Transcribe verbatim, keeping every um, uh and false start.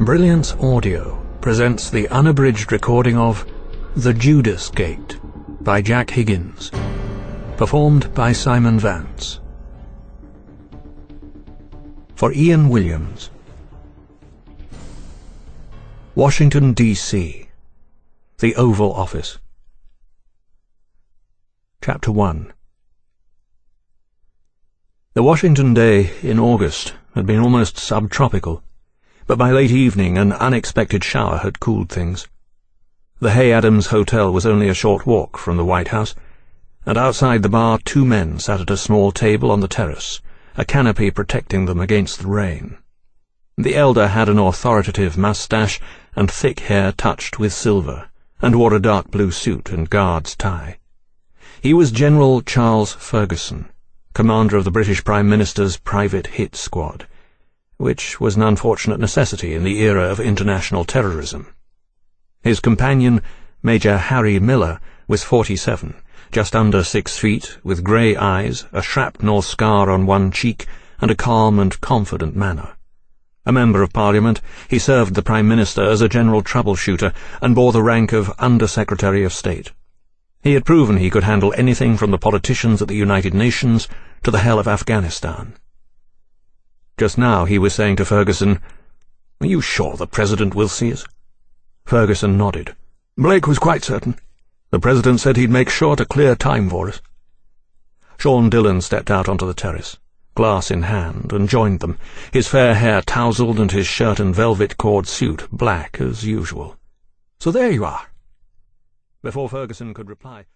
Brilliance Audio presents the unabridged recording of The Judas Gate by Jack Higgins, performed by Simon Vance. For Ian Williams. Washington, D C The Oval Office. Chapter one. The Washington day in August had been almost subtropical, but by late evening an unexpected shower had cooled things. The Hay Adams Hotel was only a short walk from the White House, and outside the bar two men sat at a small table on the terrace, a canopy protecting them against the rain. The elder had an authoritative moustache and thick hair touched with silver, and wore a dark blue suit and guard's tie. He was General Charles Ferguson, commander of the British Prime Minister's private hit squad, which was an unfortunate necessity in the era of international terrorism. His companion, Major Harry Miller, was forty-seven, just under six feet, with grey eyes, a shrapnel scar on one cheek, and a calm and confident manner. A member of Parliament, he served the Prime Minister as a general troubleshooter and bore the rank of Under-Secretary of State. He had proven he could handle anything from the politicians at the United Nations to the hell of Afghanistan. Just now he was saying to Ferguson, "Are you sure the President will see us?" Ferguson nodded. "Blake was quite certain. The President said he'd make sure to clear time for us." Sean Dillon stepped out onto the terrace, glass in hand, and joined them, his fair hair tousled and his shirt and velvet cord suit black as usual. "So there you are." Before Ferguson could reply,